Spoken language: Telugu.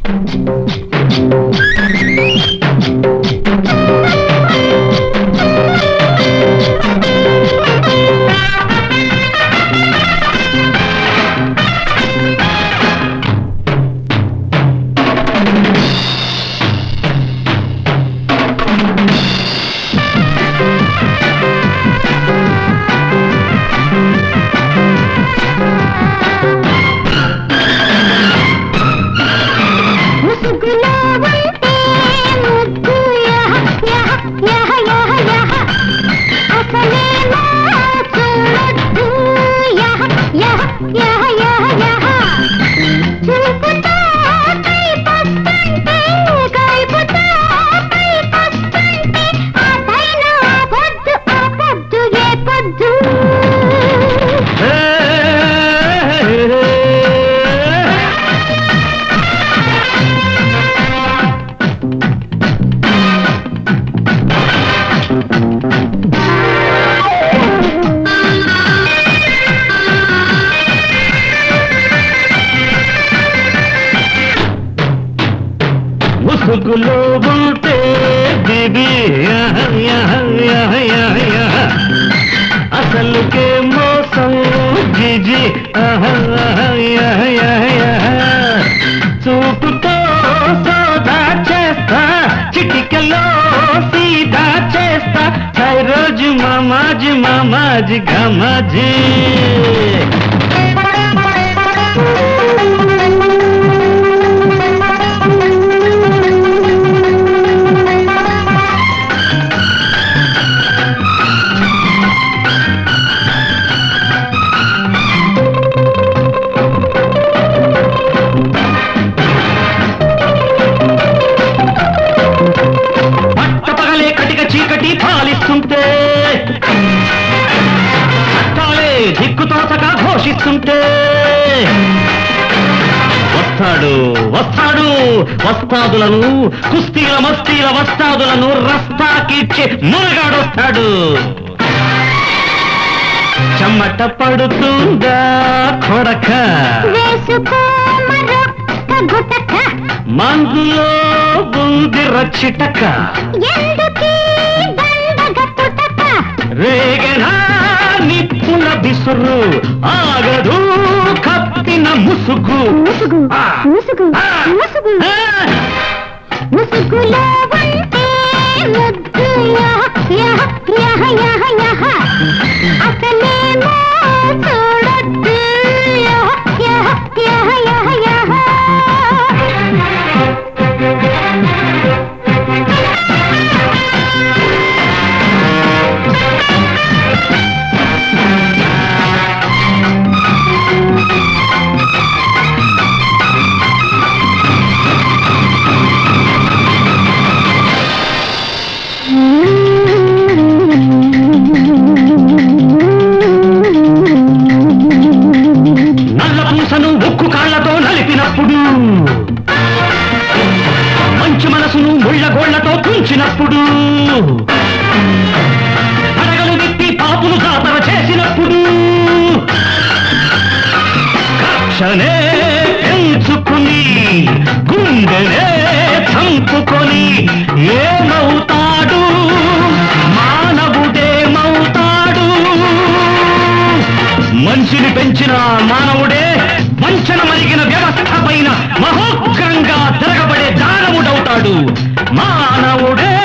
ముసుగులో ఉంటే దివి అసలుకే మోసం జిజి చూపుతో సోదా చేస్తా చిటికలో సీదా చేస్తా రోజు మామాజి మామాజి గమాజీ చీకటి పాలిస్తుంటే తాలే దిక్కుతోచగా ఘోషిస్తుంటే వస్తాడు వస్తాడు వస్తాదులను కుస్తీల మస్తీల వస్తాదులను రస్తాకిచ్చే మునగాడొస్తాడు చెమట పడుతుందా కొడక మందులో బుంది రచ్చిటక రేగనా నిప్పుల బిసురు ఆగదు కప్పిన ముసుగు ముసుగులో ఉంటే ముద్దు అసలేమో చూడొద్దు ఉక్కు కాళ్లతో నలిపినప్పుడు మంచి మనసును ముళ్ళగోళ్లతో తుంచినప్పుడు పడగలు విప్పి పాపులు జాతర చేసినప్పుడు కక్షనే పెంచుకుని గుండెనే చంపుకొని ఏమవుతాడు మానవుడేమవుతాడు మనిషిని పెంచిన మానవుడే వంచన మరిగిన వ్యవస్థ పైన మహోగ్రంగా తిరగబడే దానవుడవుతాడు మానవుడే